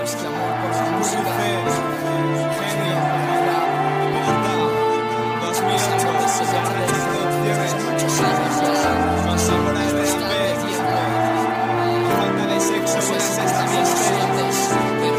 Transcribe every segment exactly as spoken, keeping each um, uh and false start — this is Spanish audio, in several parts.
más que amor por la música. Genio, Porta, dos mil ocho, Se llama Producciones, muchos años ya. con sabor a R and B, falta de sexo, No sé buenas si está bien estaciones, sientes, pero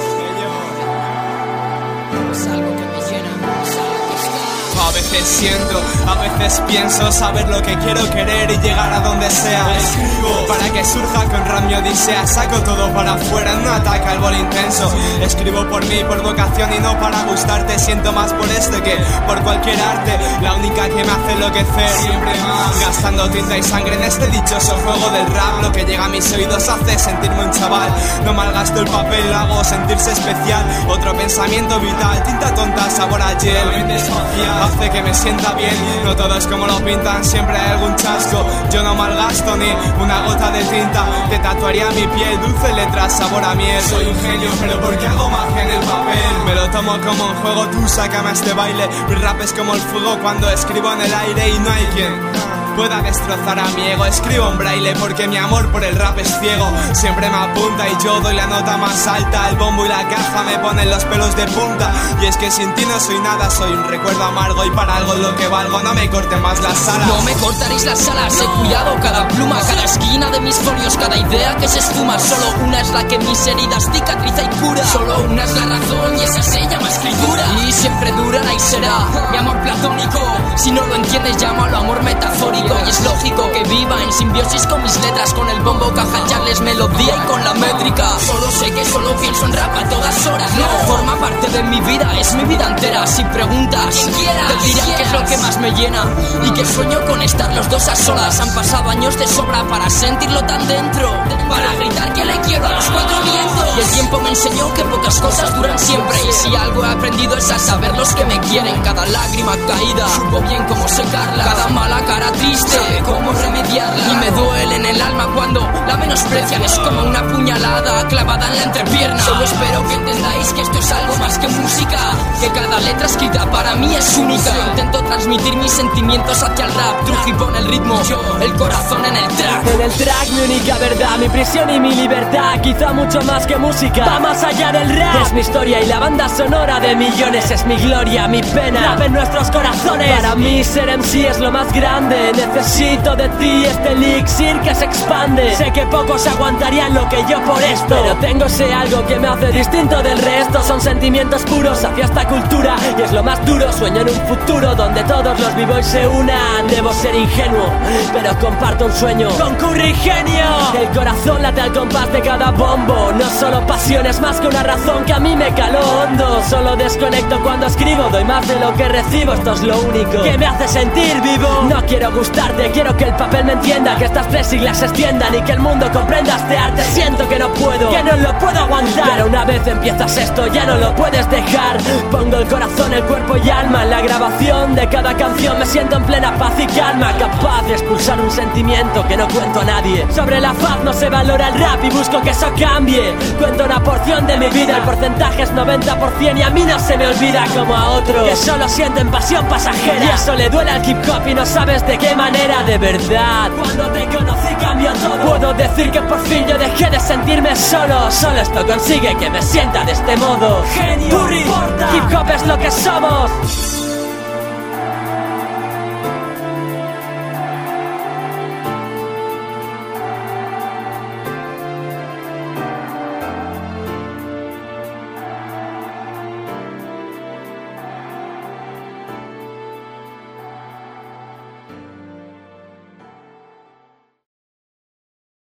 es algo que me llena, es algo que está. a veces siento, a veces pienso saber lo que quiero querer y llegar a donde sea. Escribo para que surja con rap mi odisea. Saco todo para afuera, no ataca el bol intenso. Escribo por mí, por vocación y no para gustarte. Siento más por este que por cualquier arte. La única que me hace enloquecer, siempre más. Gastando tinta y sangre en este dichoso juego del rap. Lo que llega a mis oídos hace sentirme un chaval. No malgasto el papel, lo hago sentirse especial. Otro pensamiento vital, tinta tonta, sabor a gel. Hace que me sienta bien, no todo es como lo pintan, siempre hay algún chasco. Yo no malgasto ni una gota de tinta. Te tatuaría mi piel, dulce letras, sabor a miel. Soy un genio, pero ¿por qué hago magia en el papel? Me lo tomo como un juego, tú sácame a este baile. Mi rap es como el fuego cuando escribo en el aire y no hay quien pueda destrozar a mi ego. Escribo en braille porque mi amor por el rap es ciego. Siempre me apunta y yo doy la nota más alta. El bombo y la caja me ponen los pelos de punta. Y es que sin ti no soy nada, soy un recuerdo amargo. Y para algo lo que valgo, no me corten más las alas. No me cortaréis las alas, he cuidado cada pluma, cada esquina de mis folios, cada idea que se esfuma. Solo una es la que mis heridas cicatriza y cura. Solo una es la razón y esa se llama escritura. Y siempre durará y será mi amor platónico. Si no lo entiendes, llámalo amor metafórico. Y es lógico que viva en simbiosis con mis letras, con el bombo, caja, charles, melodía y con la métrica. Solo sé que solo pienso en rap a todas horas. No forma parte de mi vida, es mi vida entera. Si preguntas, te diré que es lo que más me llena y que sueño con estar los dos a solas. Han pasado años de sobra para sentirlo tan dentro, para gritar que le quiero a los cuatro vientos. Y el tiempo me enseñó que pocas cosas duran siempre. Y si algo he aprendido es a saber los que me quieren. Cada lágrima caída supo bien cómo secarla. Cada mala cara triste sabe cómo remediarla. Y me duele en el alma cuando la menosprecian. Es como una puñalada clavada en la entrepierna. Solo espero que entendáis que esto es algo más que música, que cada letra escrita para mí es única. Intento transmitir mis sentimientos hacia el rap. Truji pone el ritmo, yo el corazón en el track. En el track mi única verdad, mi prisión y mi libertad. Quizá mucho más que música, va más allá del rap. Es mi historia y la banda sonora de millones. Es mi gloria, mi pena, rap en nuestros corazones. Para mí ser M C es lo más grande. Necesito de ti este elixir que se expande. Sé que pocos aguantarían lo que yo por esto, pero tengo ese algo que me hace distinto del resto. Son sentimientos puros hacia esta cultura y es lo más duro. Sueño en un futuro donde todos los b-boys se unan. Debo ser ingenuo, pero comparto un sueño con Curry genio. El corazón late al compás de cada bombo. No solo pasión, es más que una razón que a mí me caló hondo. Solo desconecto cuando escribo, doy más de lo que recibo. Esto es lo único que me hace sentir vivo. No quiero gustarte, quiero que el papel me entienda, que estas tres siglas se extiendan y que el mundo comprenda este arte. Siento que no puedo, que no lo puedo aguantar, pero una vez empiezas esto ya no lo puedes dejar. Pongo el corazón, el cuerpo y alma en la grabación de cada canción. Me siento en plena paz y calma, capaz de expulsar un sentimiento que no cuento a nadie. Sobre la faz no se valora el rap y busco que eso cambie. Cuento una porción de mi vida, el porcentaje es noventa por ciento y a mí no se me olvida como a otros que solo sienten pasión pasajera. Y eso le duele al hip hop y no sabes de qué manera. De verdad, cuando te conocí cambió todo. Puedo decir que por fin yo dejé de sentirme solo. Solo esto consigue que me sienta de este modo. Genio, Curry, hip hop es lo que somos.